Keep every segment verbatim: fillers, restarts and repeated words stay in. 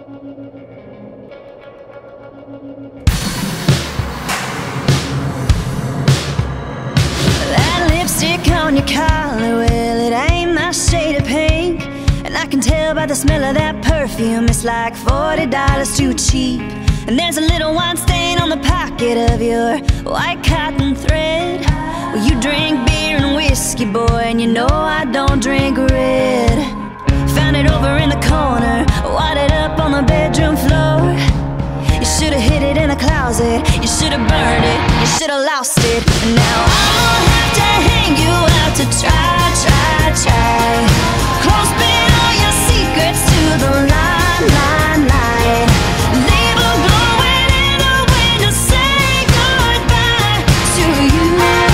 That lipstick on your collar, well, it ain't my shade of pink. And I can tell by the smell of that perfume, it's like forty dollars too cheap. And there's a little wine stain on the pocket of your white cotton thread. Well, you drink beer and whiskey, boy, and you know I don't drink red. Found it over in the corner, wadded up on the bedroom floor. You should've hid it in a closet, you should've burned it, you should've lost it. And now I won't have to hang you out to try, try, try. Clothespin all your secrets to the line, line, line. Leave a glowing in the wind to say goodbye to you.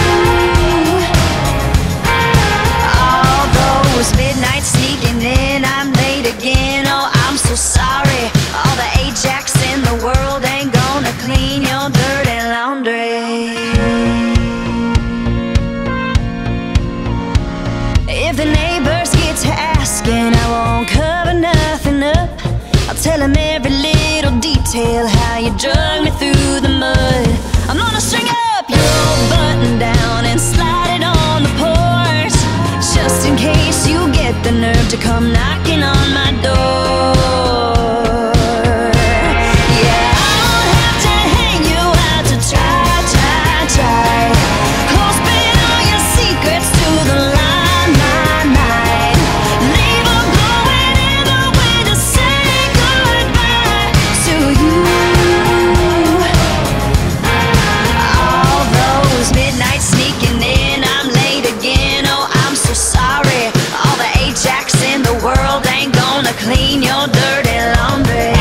All those midnights sneaking in, I'm late again, oh I'm so sorry. All the Ajax in the world ain't gonna clean your dirty laundry. If the neighbors get to asking, I won't cover nothing up. I'll tell them every little detail, how you drug me through the mud. I'm gonna string up your old button down and slide it on the porch, just in case you get the nerve to come knocking on my door. Clean your dirty laundry.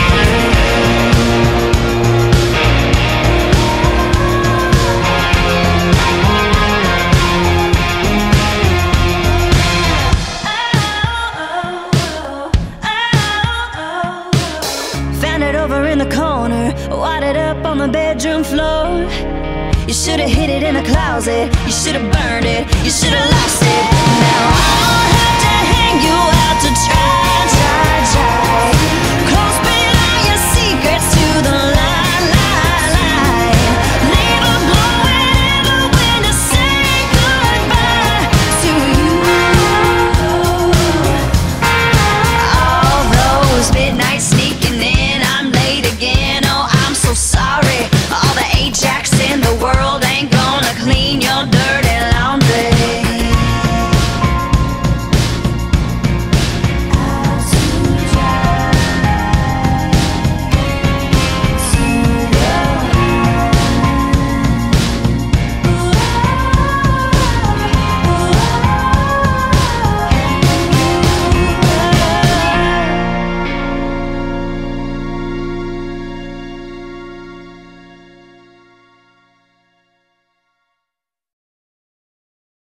Found it over in the corner, wadded up on the bedroom floor. You should've hid it in a closet, you should've burned it, you should've lost it. Now I won't have to hang you out to try.